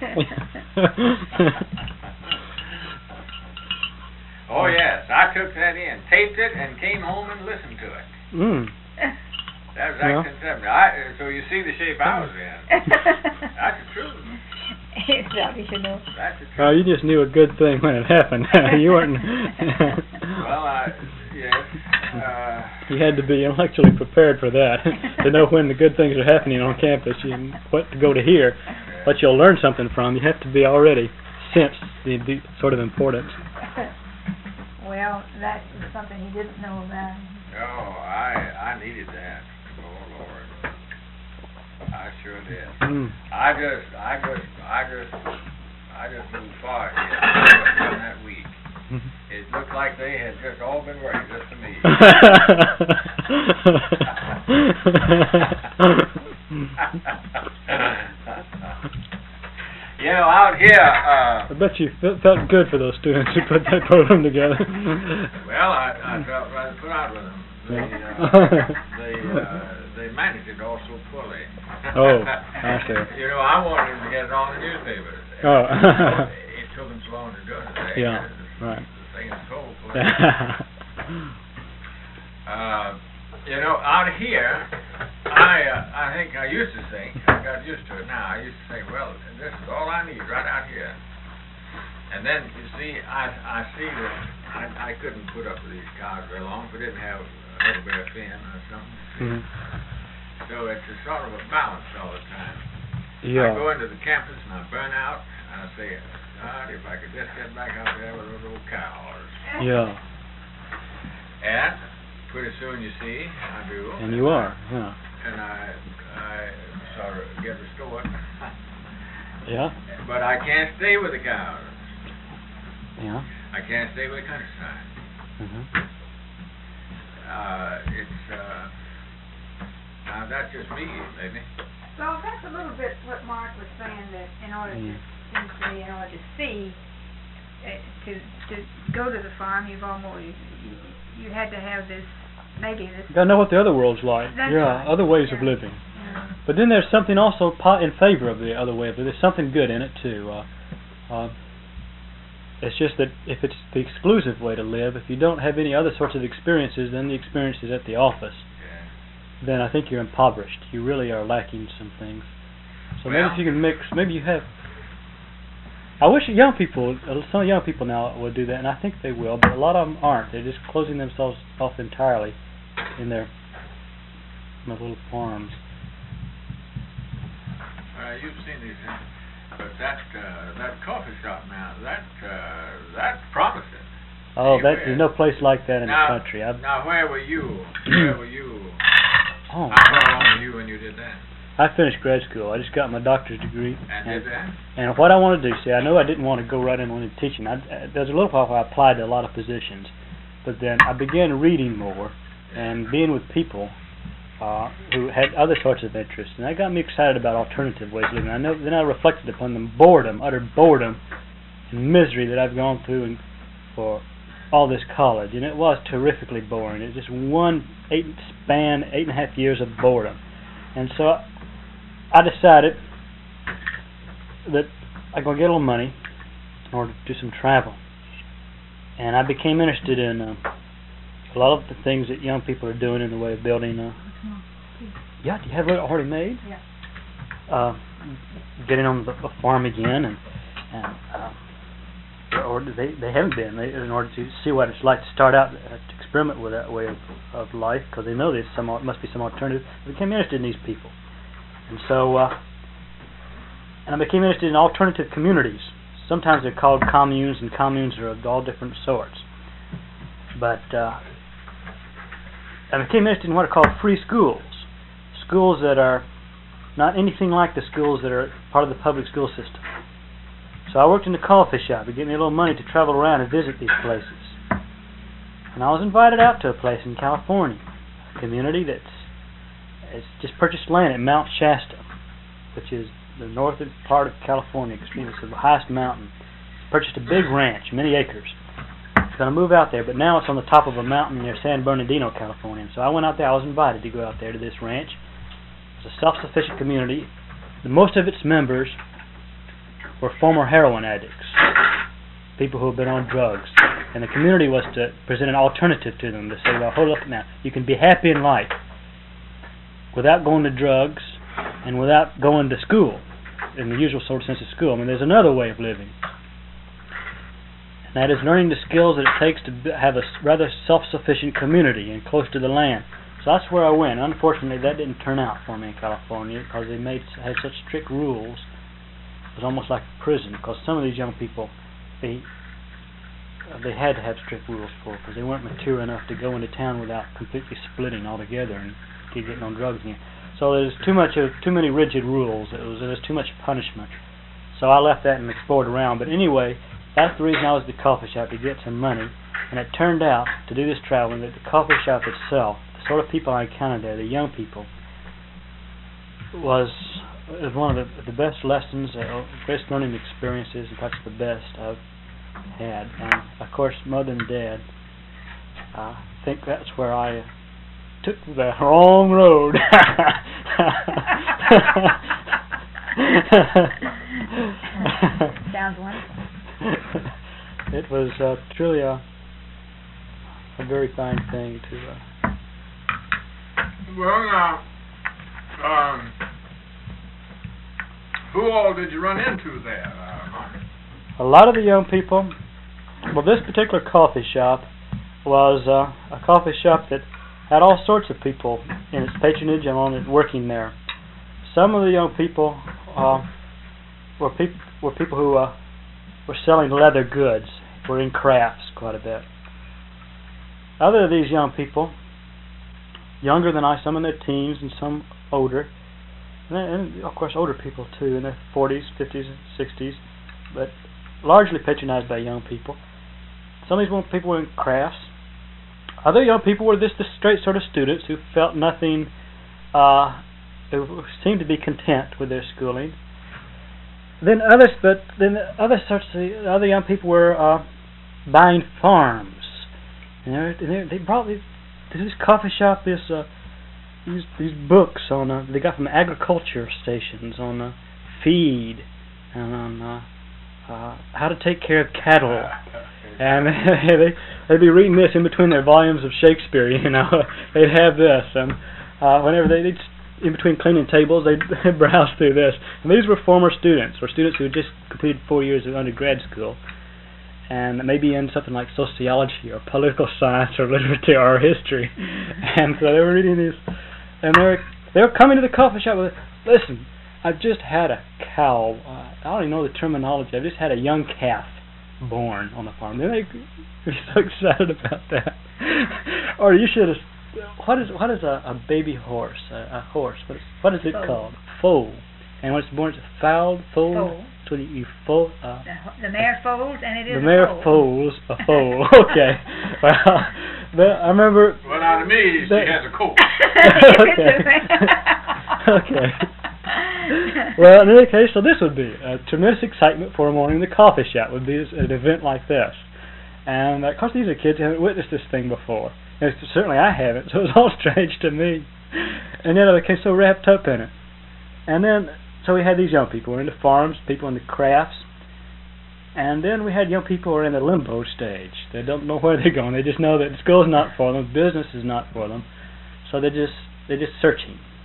Oh yes, I took that in, taped it, and came home and listened to it. Mm. That was Yeah. nineteen seventy. I, so you see the shape I was in. That's the truth. Probably should know. That's the truth. Oh, you just knew a good thing when it happened. You weren't. Well, I yes. Uh, You had to be intellectually prepared for that, to know when the good things are happening on campus and what to go to hear, what you'll learn something from. You have to be already sense the, the sort of importance. Well, that is something he didn't know about. oh, I I needed that. Oh Lord, I sure did. Mm. I just I just I just I just moved far here in that week. It looked like they had just all been working just for me. You know, out here, uh, I bet you fe- felt good for those students who put that program together. well, I, I felt rather put out with them. They, Yeah. uh, they, uh, they managed it all so poorly. Oh, I see. You know, I wanted them to get it on the newspapers. Oh. It took them so long to do it. They, Yeah, the, right. The thing is so poor. uh, you know, out here, I uh, I think I used to think, I got used to it now, I used to say, well, this is all I need right out here. And then, you see, I I see that I, I couldn't put up with these cows very long if we didn't have a little bit of fin or something. Mhm. So it's a sort of a balance all the time. Yeah. I go into the campus and I burn out, and I say, God, if I could just get back out there with those old cows. Yeah. And pretty soon, you see, I do. And you are, yeah. And I, I sort of get restored. Yeah. But I can't stay with the cows. Yeah. I can't stay with the countryside. Mm-hmm. Uh, it's, uh, now that's just me, maybe. Well, that's a little bit what Mark was saying, that in order to, seems to me, in order to see, uh, to to go to the farm, you've almost, you, you, you had to have this, maybe this. You gotta know what the other world's like. That's yeah, right. other ways Yeah. of living. Yeah. But then there's something also po- in favor of the other way of living. There's something good in it too. Uh, uh, it's just that if it's the exclusive way to live, if you don't have any other sorts of experiences than the experiences at the office, Yeah. then I think you're impoverished. You really are lacking some things. So maybe Well- if you can mix, maybe you have. I wish young people, uh, some young people now would do that, and I think they will, but a lot of them aren't. They're just closing themselves off entirely in their, in their little farms. Uh, you've seen these things. But that, uh, that coffee shop now, that, uh, that's promising. Oh, Hey, that, where- there's no place like that in now, the country. I've, now, where were you? Where were you? oh, How far along were you when you did that? I finished grad school. I just got my doctor's degree. And did that? And what I want to do, see, I know I didn't want to go right in into teaching. I, uh, there was a little while where I applied to a lot of positions, but then I began reading more and being with people uh, who had other sorts of interests, and that got me excited about alternative ways of living. I know. Then I reflected upon the boredom, utter boredom, and misery that I've gone through and for all this college, and it was terrifically boring. It was just one eight span, eight and a half years of boredom, and so I decided that I'm going to get a little money in order to do some travel. And I became interested in uh, a lot of the things that young people are doing in the way of building uh, too. Yeah, do you have it already made? Yeah. Uh, getting on the, the farm again, and and uh, or they they haven't been they, in order to see what it's like to start out uh, to experiment with that way of, of life, because they know there's some must be some alternative. I became interested in these people, and so uh, and I became interested in alternative communities. Sometimes they're called communes, and communes are of all different sorts. But uh, I became interested in what are called free schools, schools that are not anything like the schools that are part of the public school system. So I worked in the coffee shop to get me a little money to travel around and visit these places. And I was invited out to a place in California, a community that's has just purchased land at Mount Shasta, which is the northern part of California, extremely, it's the highest mountain. Purchased a big ranch, many acres. It's going to move out there, but now it's on the top of a mountain near San Bernardino, California. And so I went out there. I was invited to go out there to this ranch. It's a self-sufficient community. Most of its members were former heroin addicts, people who have been on drugs. And the community was to present an alternative to them, to say, well, hold up now, you can be happy in life without going to drugs and without going to school, in the usual sort of sense of school. I mean, there's another way of living. And that is learning the skills that it takes to have a rather self-sufficient community and close to the land. So that's where I went. Unfortunately, that didn't turn out for me in California, because they made had such strict rules. It was almost like a prison, because some of these young people, they uh, they had to have strict rules for, because they weren't mature enough to go into town without completely splitting altogether and getting on drugs again. So there's too much of too many rigid rules. It was there was too much punishment. So I left that and explored around. But anyway, that's the reason I was at the coffee shop, to get some money. And it turned out, to do this traveling, that the coffee shop itself, the sort of people I encountered there, the young people, was, was one of the, the best lessons, uh, best learning experiences, and perhaps the best I've had. And of course, Mother and Dad, uh, I think that's where I took the wrong road. Sounds wonderful. It was uh, truly a a very fine thing to. Uh, well, now, um, who all did you run into there? Uh, a lot of the young people. Well, this particular coffee shop was uh, a coffee shop that had all sorts of people in its patronage and on it working there. Some of the young people uh, were people were people who uh, were selling leather goods, were in crafts quite a bit. Other of these young people, younger than I, some in their teens and some older, and, and of course older people too, in their forties, fifties, and sixties, but largely patronized by young people. Some of these people were in crafts. Other young people were just the straight sort of students who felt nothing, uh, who seemed to be content with their schooling. Then others, but then other sorts of other young people were uh, buying farms, and they, they brought these, to this coffee shop this uh, these these books on uh, they got from agriculture stations on uh, feed and on uh, uh, how to take care of cattle. And they, they'd be reading this in between their volumes of Shakespeare, you know. They'd have this, and uh, whenever they, they'd, in between cleaning tables, they'd browse through this. And these were former students, or students who had just completed four years of undergrad school, and maybe in something like sociology, or political science, or literature, or history. And so they were reading these, and they were, they were coming to the coffee shop with, listen, I've just had a cow, uh, I don't even know the terminology, I've just had a young calf born on the farm. They're so excited about that. Or you should have. What is what is a, a baby horse? A, a horse. What is what is it foal. called? Foal. And when it's born, it's a foaled foal. Foal. So you, you foal. Uh, the, the mare foals, and it is the mare a foal. foals a foal. Okay. Well, the, I remember. Well, now to me, that, she has a coat. Okay. Okay. Well, in any case, so this would be a tremendous excitement for a morning in the coffee shop. Would be an event like this, and of course these are kids who haven't witnessed this thing before. And certainly I haven't, so it was all strange to me. And then I became so wrapped up in it. And then, so we had these young people who were into farms, people into crafts, and then we had young people who are in the limbo stage. They don't know where they're going. They just know that school's not for them, business is not for them, so they're just they're just searching.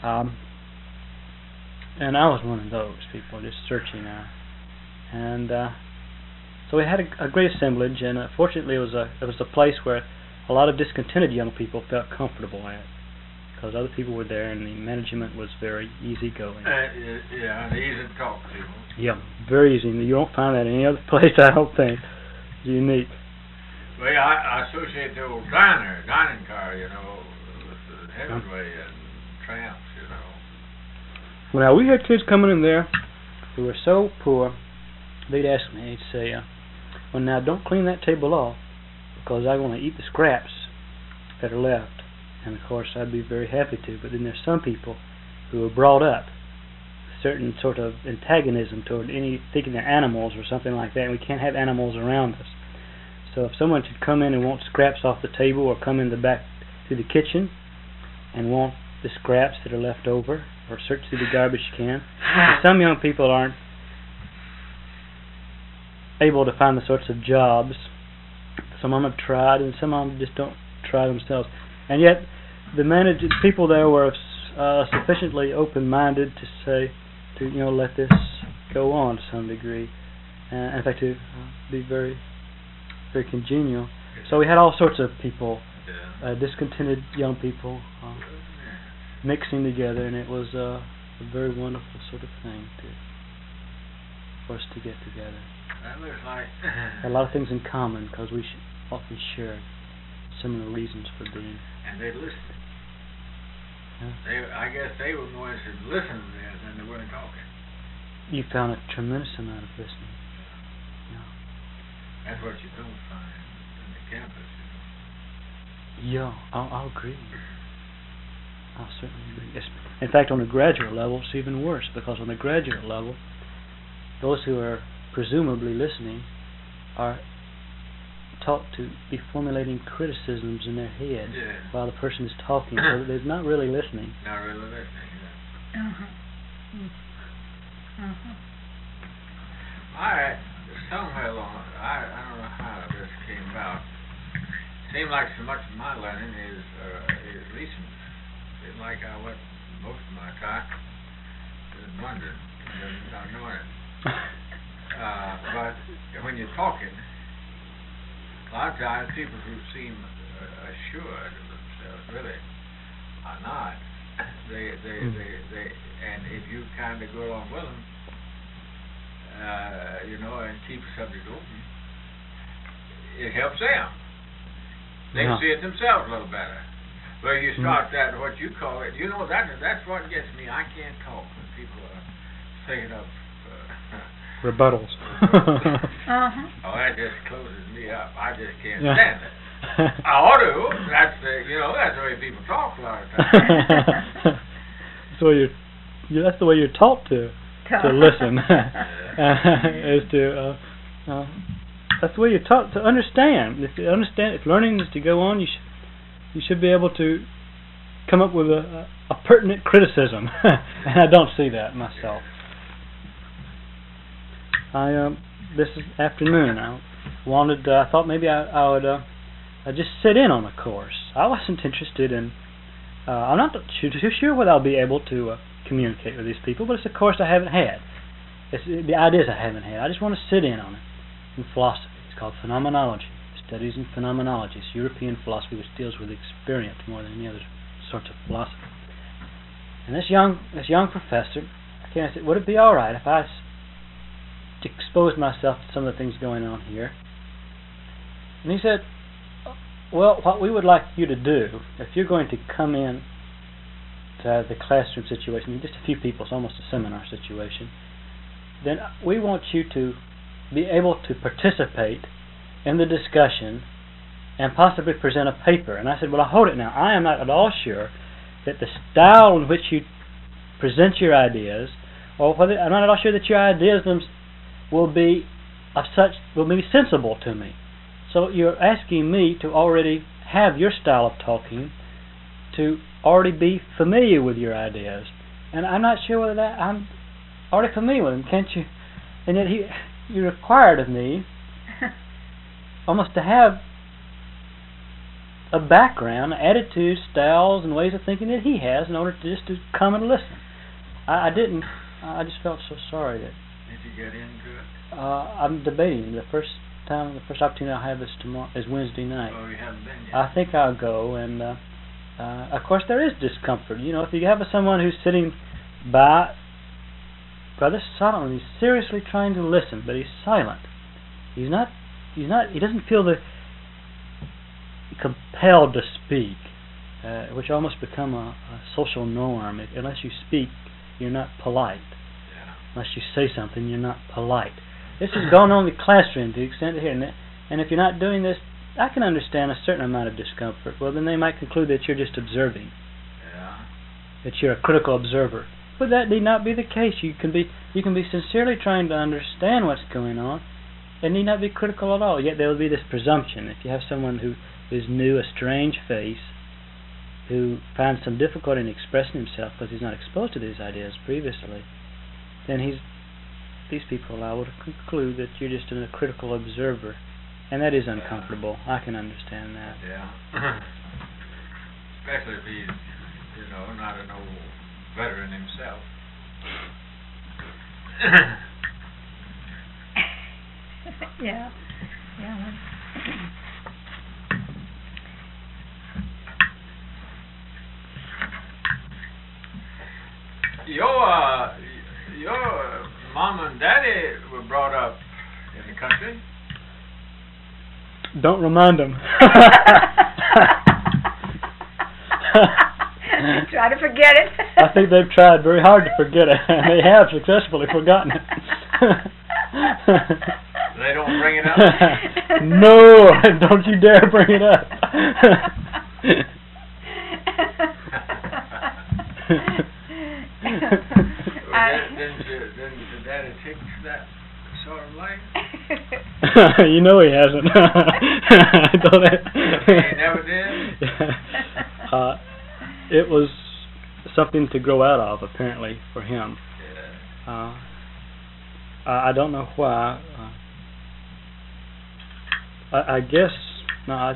Um, and I was one of those people, just searching out. And uh, so we had a, a great assemblage, and uh, fortunately it was a it was a place where a lot of discontented young people felt comfortable at, because other people were there, and the management was very easygoing. Uh, yeah, and easy to talk to. Yeah, very easy. You don't find that any other place, I don't think. It's unique. Well, yeah, I, I associate the old diner, dining car, you know, with the Hemingway and tramps, you know. Well, now, we had kids coming in there who were so poor, they'd ask me, they'd say, uh, well, now, don't clean that table off, because I want to eat the scraps that are left. And, of course, I'd be very happy to, but then there's some people who are brought up a certain sort of antagonism toward any, thinking they're animals or something like that, and we can't have animals around us. So if someone should come in and want scraps off the table, or come in the back to the kitchen and want the scraps that are left over, or search through the garbage can, some young people aren't able to find the sorts of jobs. Some of them have tried, and some of them just don't try themselves. And yet, the managed people there were uh, sufficiently open-minded to say, to you know, let this go on to some degree, and in fact, to uh, be very, very congenial. So we had all sorts of people, uh, discontented young people, uh, mixing together, and it was uh, a very wonderful sort of thing to for us to get together. That looks like a lot of things in common, because we sh often shared similar reasons for being. And they listened. Yeah. They, I guess they were more interested in listening than they were talking. You found a tremendous amount of listening. Yeah. That's what you don't find in the campus, you know. Yeah, I'll, I'll agree. I'll certainly agree. It's, in fact, on the graduate level, it's even worse, because on the graduate level, those who are presumably listening are taught to be formulating criticisms in their head yeah. while the person is talking, so that they're not really listening. Not really listening, yeah. Uh-huh. Uh-huh. I, somewhere along, I, I don't know how this came about. Seemed like so much of my learning is, uh, is recent. Seemed like I went most of my time in London, not knowing it. Uh, but when you're talking, a lot of times people who seem uh, assured of themselves really are not. They, they, mm. they, they, and if you kind of go along with them, uh, you know, and keep the subject open, it helps them. They yeah. see it themselves a little better. But you start mm. that, what you call it, you know, that that's what gets me. I can't talk when people are thinking of rebuttals. uh-huh. Oh, that just closes me up. I just can't yeah. stand it. I ought to. That's the, you know, that's the way people talk a lot of times. That's the way you're, you, that's the way you're taught to to listen. Is to uh, uh, that's the way you're taught to understand. If you understand, if learning is to go on, you should you should be able to come up with a, a, a pertinent criticism, and I don't see that myself. I um, this afternoon I wanted. Uh, I thought maybe I, I would uh, I'd just sit in on a course. I wasn't interested in. Uh, I'm not too, too sure whether I'll be able to uh, communicate with these people, but it's a course I haven't had. It's the ideas I haven't had. I just want to sit in on it. In philosophy, it's called Phenomenology. Studies in Phenomenology. It's European philosophy, which deals with experience more than any other sorts of philosophy. And this young this young professor, I came and said, would it be all right if I exposed myself to some of the things going on here? And he said, well, what we would like you to do, if you're going to come in to the classroom situation, just a few people, it's almost a seminar situation, then we want you to be able to participate in the discussion and possibly present a paper. And I said, well, hold it now. I am not at all sure that the style in which you present your ideas, or whether I'm not at all sure that your ideas will be of such will be sensible to me. So you're asking me to already have your style of talking, to already be familiar with your ideas, and I'm not sure whether that I'm already familiar with them. Can't you? And yet he, you required of me almost to have a background, attitudes, styles, and ways of thinking that he has in order to just to come and listen. I, I didn't. I just felt so sorry that. Did you get into it? Uh, I'm debating. The first time, the first opportunity I'll have is tomorrow, is Wednesday night. Oh, you haven't been yet. I think I'll go, and uh, uh, of course there is discomfort. You know, if you have someone who's sitting by, rather silently, he's seriously trying to listen, but he's silent. He's not. He's not. He doesn't feel the compelled to speak, uh, which almost become a, a social norm. If, unless you speak, you're not polite. Yeah. Unless you say something, you're not polite. This is going on in the classroom to the extent here, and, and if you're not doing this, I can understand a certain amount of discomfort. Well, then they might conclude that you're just observing, Yeah. that you're a critical observer. But that need not be the case. You can be you can be sincerely trying to understand what's going on, and need not be critical at all. Yet there will be this presumption. If you have someone who is new, a strange face, who finds some difficulty in expressing himself because he's not exposed to these ideas previously, then he's these people are liable to conclude that you're just a critical observer, and that is uncomfortable. I can understand that. Yeah. Especially if he's, you know, not an old veteran himself. Yeah. Yeah. Your uh, your mom and daddy were brought up in the country. Don't remind them. Try to forget it. I think they've tried very hard to forget it, and they have successfully forgotten it. They don't bring it up? No, don't you dare bring it up. Well, didn't, didn't, you, didn't your daddy take that sort of life? You know he hasn't. Don't He never did? Uh, it was something to grow out of, apparently, for him. Yeah. Uh, I, I don't know why. Uh, I, I guess, no, I,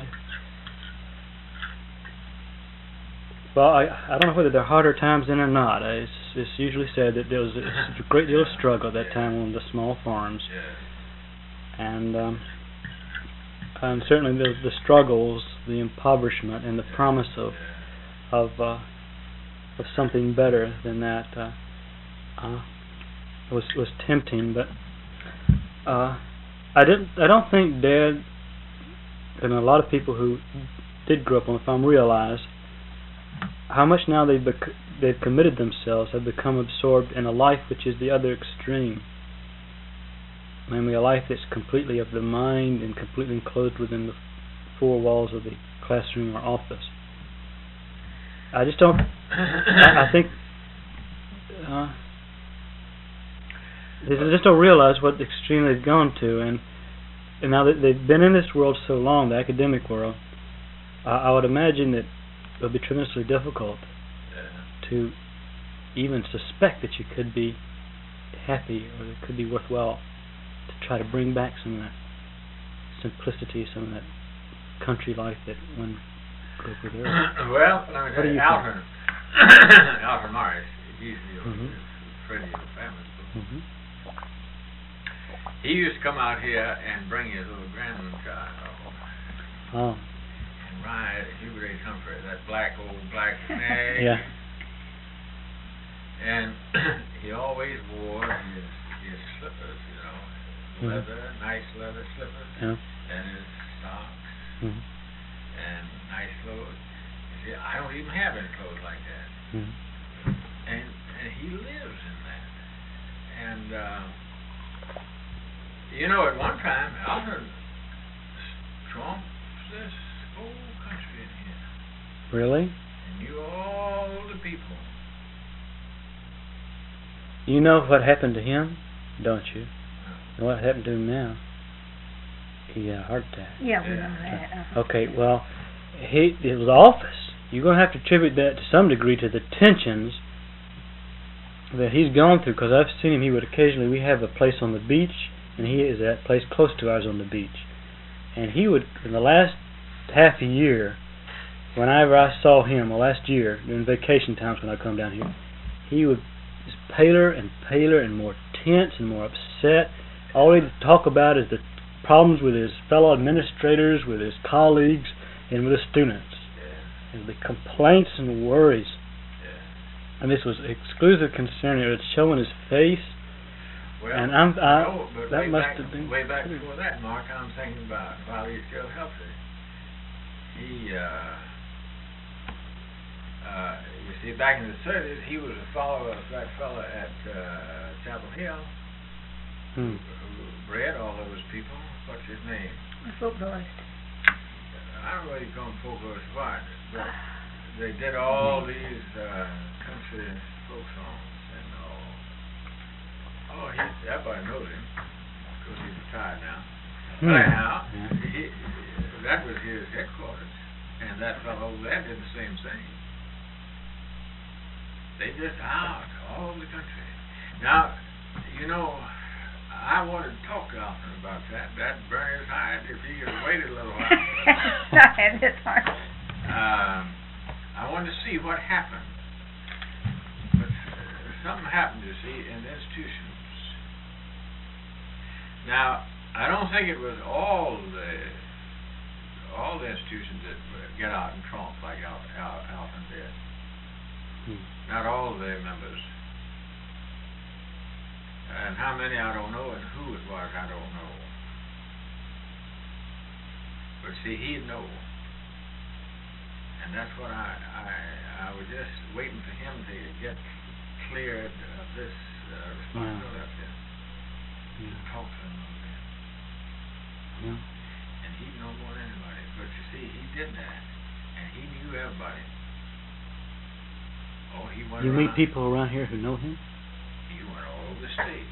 well, I, I don't know whether there are harder times then or not. Uh, It's, it's usually said that there was a, a great deal of struggle at that time on the small farms. Yeah. And, um, and certainly the, the struggles, the impoverishment, and the promise of of uh, of something better than that uh, uh, was was tempting. But uh, I didn't. I don't think Dad and a lot of people who did grow up on the farm realize how much now they've bec- they've committed themselves, have become absorbed in a life which is the other extreme. Namely, a life that's completely of the mind and completely enclosed within the four walls of the classroom or office. I just don't. I, I think uh, they just don't realize what extreme they've gone to, and and now that they've been in this world so long, the academic world, uh, I would imagine that it'll be tremendously difficult Yeah. to even suspect that you could be happy or it could be worthwhile to try to bring back some of that simplicity, some of that country life that one grew up with earlier. Well, let me What tell do you, you Alfred, Alfred Morris, he's the Mhm. friend of the family. Mm-hmm. He used to come out here and bring his little grandchild Oh, and ride Hubert H. Humphrey, that black old black nag. yeah. And he always wore his his slippers, you know, Mhm. leather, nice leather slippers, Yeah. and his socks, Mm-hmm. and nice clothes. You see, I don't even have any clothes like that. Mm-hmm. And and he lives in that. And uh, you know, at one time, Alfred trumped this whole country in here, Really? and knew all the people. You know what happened to him, don't you? And what happened to him now? He had a heart attack. Yeah, we Yeah. know that. Uh-huh. Okay, well, he it was office. You're going to have to attribute that to some degree to the tensions that he's gone through, because I've seen him. He would occasionally, we have a place on the beach, and he is at a place close to ours on the beach. And he would, in the last half a year, whenever I saw him well, last year during vacation times when I come down here, he was paler and paler and more tense and more upset. All he'd talk about is the problems with his fellow administrators, with his colleagues, and with the students. Yeah. And the complaints and worries. Yeah. And this was exclusive concern. It was showing his face. Well, and I'm, I, no, but that way must back, have been way back before that, Mark. I'm thinking about while he's still healthy. He, uh, uh, you see, back in the thirties, he was a follower of that fella at uh, Chapel Hill, hmm. who bred all those people. What's his name? A folklorist. I don't know what he's called folklorist what, but they did all these uh, country folk songs and all. Oh, he, everybody knows him because he's retired now. Hmm. But anyhow, Yeah. he, that was his headquarters, and that fellow over there did the same thing. They just out all over the country. Now, you know, I wanted to talk to Alton about that. That'd burn his hide if he had waited a little while. It's hard. um, I wanted to see what happened. But uh, something happened, you see, in the institutions. Now, I don't think it was all the all the institutions that get out and trump like Al, Al, Alton did. Hmm. Not all of their members. And how many I don't know, and who it was I don't know. But see, he'd know. And that's what I I I was just waiting for him to get cleared of this uh, responsibility up there. Yeah. Talk to him a little bit. Yeah. And he'd know more than anybody. But you see, he did that. And he knew everybody. Oh, he went You around. meet people around here who know him? He went all over the state.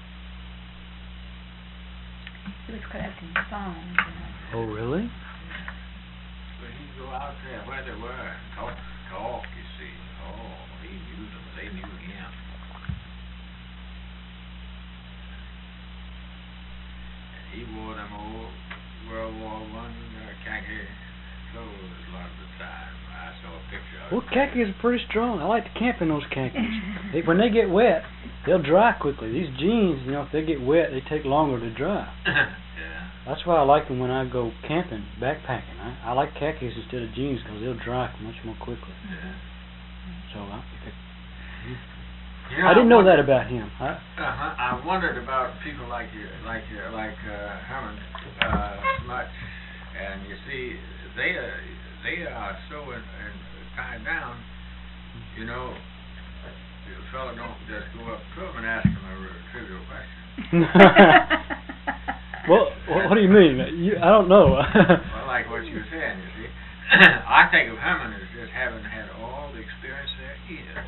He was collecting songs. You know. Oh, really? But he'd go out there where they were and talk, talk, you see. Oh, he knew them. They knew him. And he wore them old World War One uh, khaki clothes a lot of the time. I saw a picture of Well, it. khakis are pretty strong. I like to camp in those khakis. They, when they get wet, they'll dry quickly. These jeans, you know, if they get wet, they take longer to dry. Yeah. That's why I like them when I go camping, backpacking. I, I like khakis instead of jeans because they'll dry much more quickly. Yeah. So I, You I didn't know wonder- that about him. I, Uh-huh. I wondered about people like you, like you, like uh, Herman, uh, much, and you see, they uh, they are so in, in, tied down. You know, the fellow don't just go up to him and ask him a r- trivial question. well, what, what do you mean? You, I don't know. Well, like what you were saying, you see, I think of Herman as just having had all the experience there is.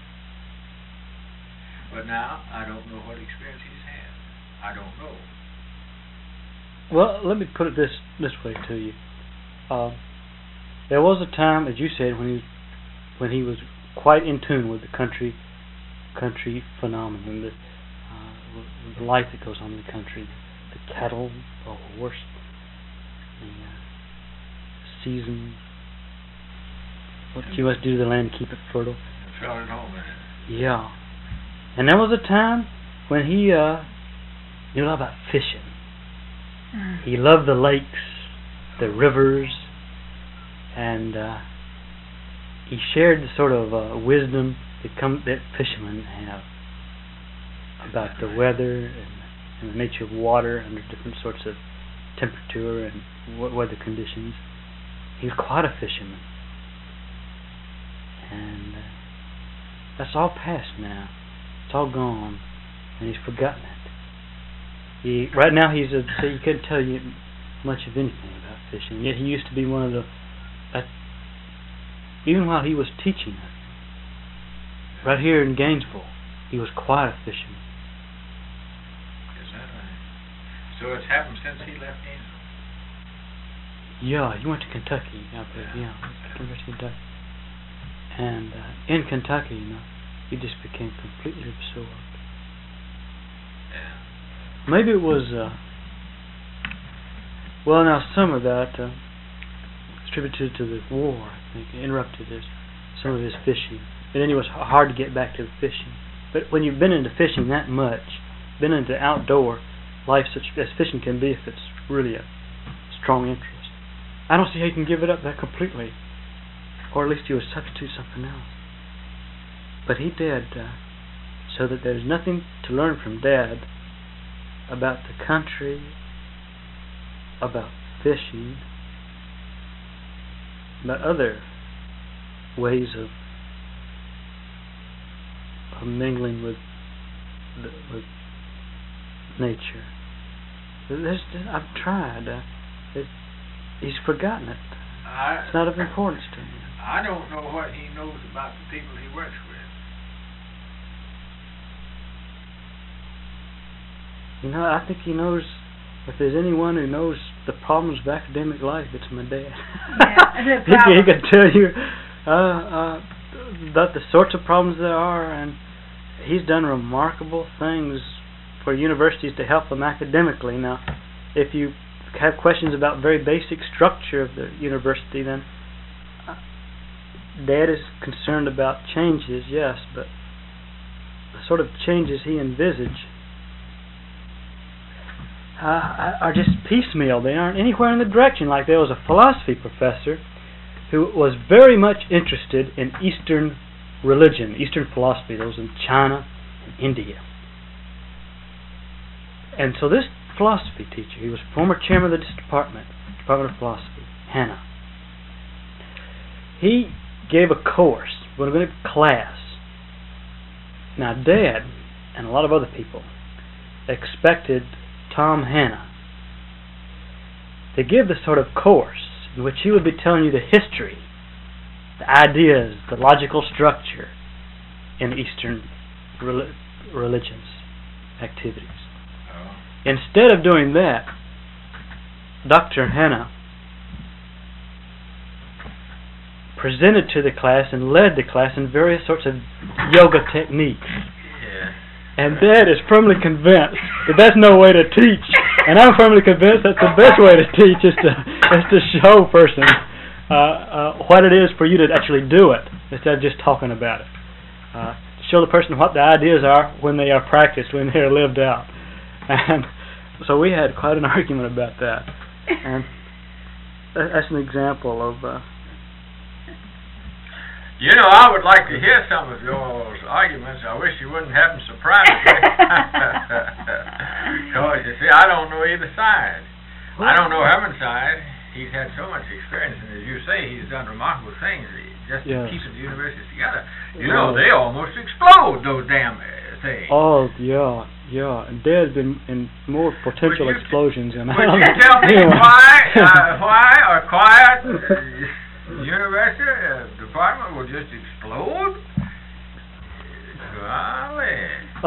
But now, I don't know what experience he's had. I don't know. Well, let me put it this this way to you. Uh, there was a time, as you said, when he when he was quite in tune with the country country phenomenon, the, uh, the life that goes on in the country, the cattle, the horse, the uh, seasons, what you must do to the land to keep it fertile. The fellow at home in it. Yeah. And there was a time when he uh, knew a lot about fishing. Mm. He loved the lakes, the rivers, and uh, he shared the sort of uh, wisdom that come that fishermen have about the weather and, and the nature of water under different sorts of temperature and w- weather conditions. He was quite a fisherman, and uh, that's all past now. It's all gone, and he's forgotten it. He right now he's a so he couldn't tell you much of anything about fishing. Yet he used to be one of the uh, even while he was teaching us right here in Gainesville, he was quite a fisherman. Is that right? So it's happened since he left Gainesville? Yeah, he went to Kentucky. I believe. Yeah, he went to Kentucky, and uh, in Kentucky, you know, he just became completely absorbed. Yeah. Maybe it was, uh, well, now some of that, uh, contributed to the war, I think, interrupted his, some of his fishing. And then it was hard to get back to the fishing. But when you've been into fishing that much, been into outdoor life such as fishing can be, if it's really a strong interest, I don't see how you can give it up that completely. Or at least you would substitute something else. But he did, uh, so that there's nothing to learn from Dad about the country, about fishing, about other ways of, of mingling with the, with nature. There's, I've tried. Uh, it, he's forgotten it. I, it's not of importance to him. I don't know what he knows about the people he works with. You know, I think he knows, if there's anyone who knows the problems of academic life, it's my dad. Yeah, he, he can tell you uh, uh, about the sorts of problems there are, and he's done remarkable things for universities to help them academically. Now, if you have questions about very basic structure of the university, then uh, Dad is concerned about changes, yes, but the sort of changes he envisaged uh, are just piecemeal. They aren't anywhere in the direction. Like there was a philosophy professor who was very much interested in Eastern religion, Eastern philosophy. That was in China and India. And so this philosophy teacher, he was former chairman of this department, Department of Philosophy, Hannah. He gave a course, what I'm going to class. Now, Dad and a lot of other people expected Tom Hannah to give this sort of course in which he would be telling you the history, the ideas, the logical structure in Eastern rel- religions, activities. Instead of doing that, Doctor Hannah presented to the class and led the class in various sorts of yoga techniques. Yeah. And Dad is firmly convinced that that's no way to teach. And I'm firmly convinced that's the best way to teach is to, is to show a person uh, uh, what it is for you to actually do it instead of just talking about it. Uh, show the person what the ideas are when they are practiced, when they are lived out. And so we had quite an argument about that. And that's an example of... Uh, you know, I would like to hear some of those arguments. I wish you wouldn't have them surprise me. Because, you see, I don't know either side. I don't know Herman's side. He's had so much experience, and as you say, he's done remarkable things just to yes. keep the universities together. You know, they almost explode, those damn things. Oh, yeah, yeah. And Dad's been in more potential would explosions than I. Would you tell me anyway. why, uh, why a quiet uh, university uh, department will just explode? Golly.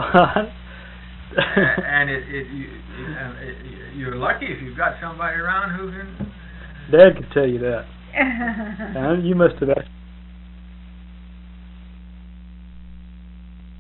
uh, and it, it, you, it, uh, it, you're lucky if you've got somebody around who can... Dad could tell you that. And you must have asked